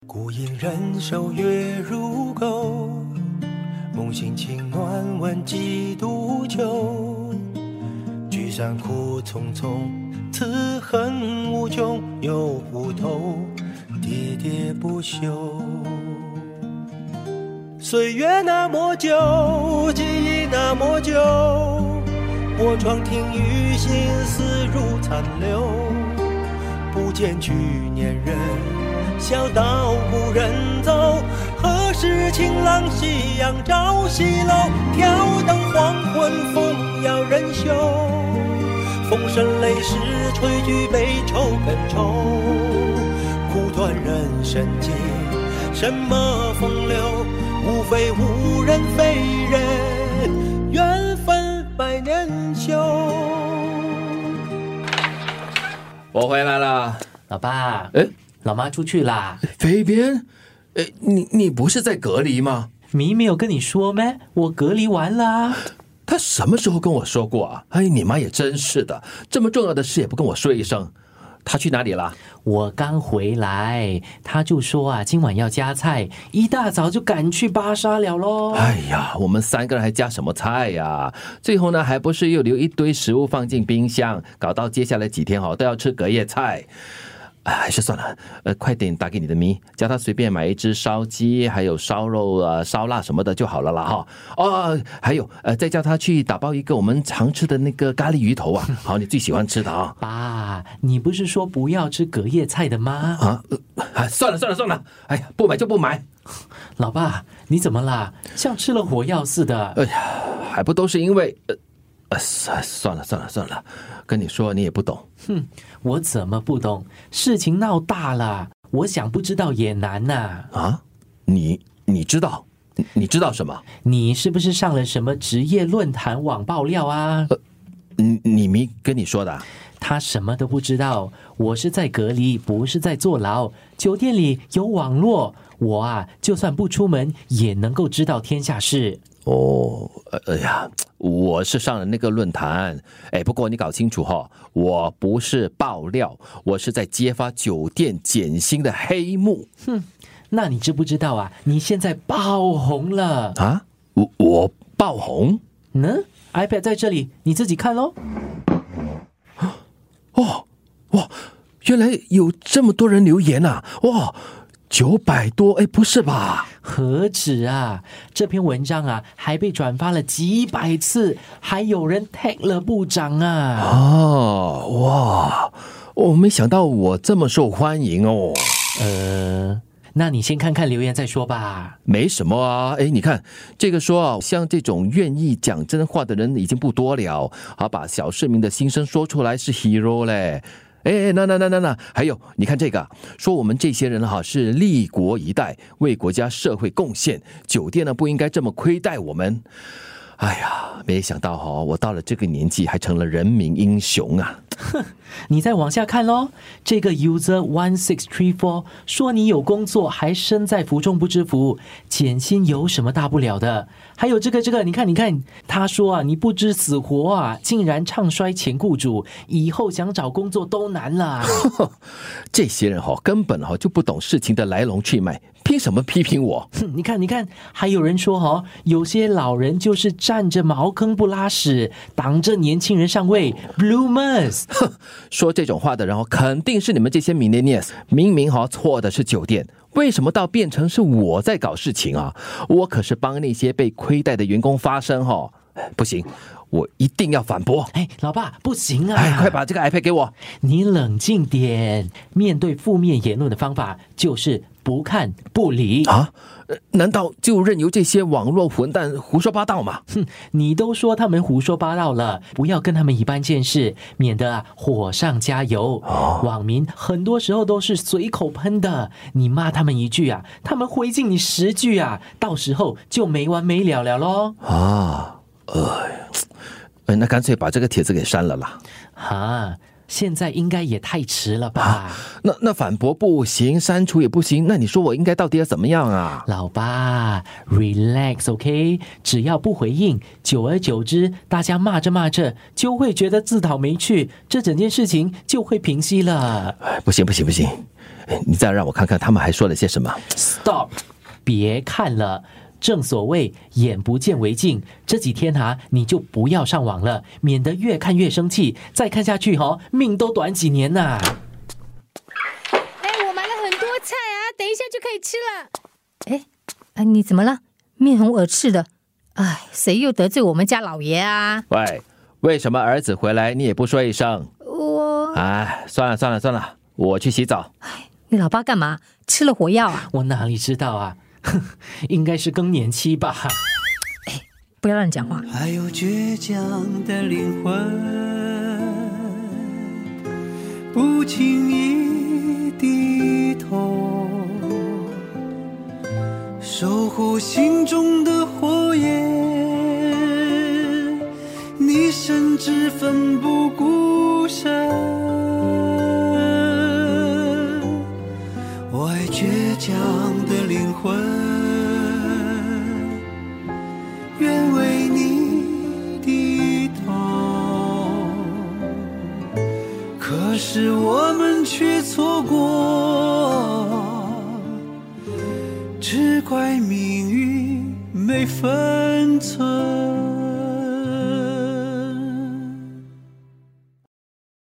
孤影人手月如钩，梦醒情暖问几度秋。聚散苦匆匆，此恨无穷又无头，喋喋不休。岁月那么久，记忆那么久，我窗听雨，心思如残留。不见去年人，笑道故人走。何时晴朗夕阳照西楼？挑灯黄昏，风摇人袖。风声泪湿，吹去悲愁更愁。苦短人生境，什么风流？无非无人非人，缘分百年修。 我回来了， 老爸。老妈出去啦。 飞边，你不是在隔离吗？ 咪没有跟你说咩？我隔离完了啊。 他什么时候跟我说过啊？哎，你妈也真是的，这么重要的事也不跟我说一声。他去哪里了？ 我刚回来，他就说啊，今晚要加菜，一大早就赶去巴沙了咯。 哎呀，我们3个人还加什么菜呀？最后呢，还不是又留一堆食物放进冰箱，搞到接下来几天都要吃隔夜菜。还是算了，快点打给你的咪，叫他随便买一只烧鸡，还有烧肉烧腊什么的就好了啦哈。哦，还有再叫他去打包一个我们常吃的那个咖喱鱼头啊，好，你最喜欢吃的啊。 爸，你不是说不要吃隔夜菜的吗？ 算了，哎呀，不买就不买。 老爸，你怎么啦？像吃了火药似的。 哎呀，还不都是因为算了，跟你说你也不懂。 我怎么不懂？事情闹大了，我想不知道也难呐。 你知道？你知道什么？ 你是不是上了什么职业论坛网爆料啊？ 你没跟你说的啊？ 他什么都不知道。我是在隔离，不是在坐牢。酒店里有网络，我就算不出门也能够知道天下事。 哎呀，我是上了那个论坛，不过你搞清楚我不是爆料，我是在揭发酒店减薪的黑幕。 那你知不知道你现在爆红了啊？我爆红 ？iPad 在这里，你自己看咯。 哇，原来有这么多人留言啊！哇，900多，不是吧？ 何止啊！这篇文章还被转发了几百次，还有人 tag 了部长啊！ 哇，我没想到我这么受欢迎哦。 那你先看看留言再说吧。 没什么啊，你看这个说像这种愿意讲真话的人已经不多了，把小市民的心声说出来是 hero 嘞。那，还有你看这个，说我们这些人是立国一代，为国家社会贡献，酒店呢不应该这么亏待我们。哎呀，没想到我到了这个年纪还成了人民英雄啊！ 你再往下看咯，这个 user 1634说你有工作还身在福中不知福，减薪有什么大不了的？还有这个，你看，他说你不知死活竟然唱衰前雇主，以后想找工作都难了。 这些人根本就不懂事情的来龙去脉，凭什么批评我？ 你看，还有人说有些老人就是占着茅坑不拉屎，挡着年轻人上位 bloomers。 说这种话的人肯定是你们这些 millennials， 明明错的是酒店，为什么到变成是我在搞事情啊？我可是帮那些被亏待的员工发声不行，我一定要反驳。 老爸，不行啊！ 快把这个 iPad 给我。 你冷静点，面对负面言论的方法就是不看不理啊？难道就任由这些网络混蛋胡说八道吗？ 你都说他们胡说八道了，不要跟他们一般见识，免得火上加油。网民很多时候都是随口喷的，你骂他们一句他们回敬你10句到时候就没完没了了咯。 那干脆把这个帖子给删了啦。 现在应该也太迟了吧？ 那反驳不行，删除也不行，那你说我应该到底要怎么样啊？ 老爸 ，relax OK， 只要不回应，久而久之，大家骂着骂着就会觉得自讨没趣，这整件事情就会平息了。 不行，你再让我看看他们还说了些什么。 Stop， 别看了。正所谓眼不见为净，这几天你就不要上网了，免得越看越生气，再看下去命都短几年呐。 我买了很多菜啊，等一下就可以吃了。你怎么了？面红耳赤的。谁又得罪我们家老爷啊？ 喂，为什么儿子回来你也不说一声？算了，我去洗澡。 你老爸干嘛？吃了火药啊？ 我哪里知道啊，应该是更年期吧。 不要乱讲话。 还有倔强的灵魂，不轻易低头，守护心中的火焰，你甚至奋不顾身。我爱倔强的灵魂，愿为你低头，可是我们却错过，只怪命运没分寸。